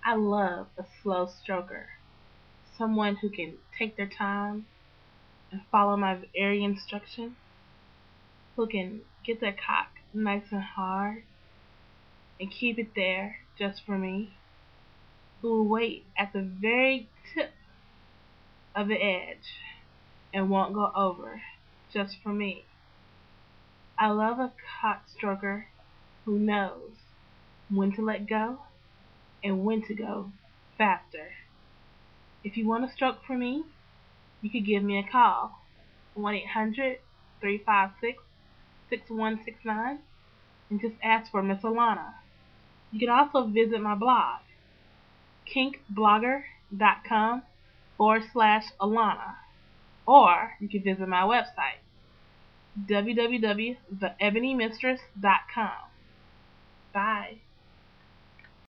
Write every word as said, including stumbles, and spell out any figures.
I love a slow stroker, someone who can take their time and follow my every instruction, who can get their cock nice and hard and keep it there just for me, who will wait at the very tip of the edge and won't go over just for me. I love a cock stroker who knows when to let go and when to go faster. If you want to stroke for me, you could give me a call, one eight hundred, three five six, six one six nine, and just ask for Miss Alana. You can also visit my blog, kinkblogger.com forward slash Alana, or you can visit my website, w w w dot the ebony mistress dot com. Bye.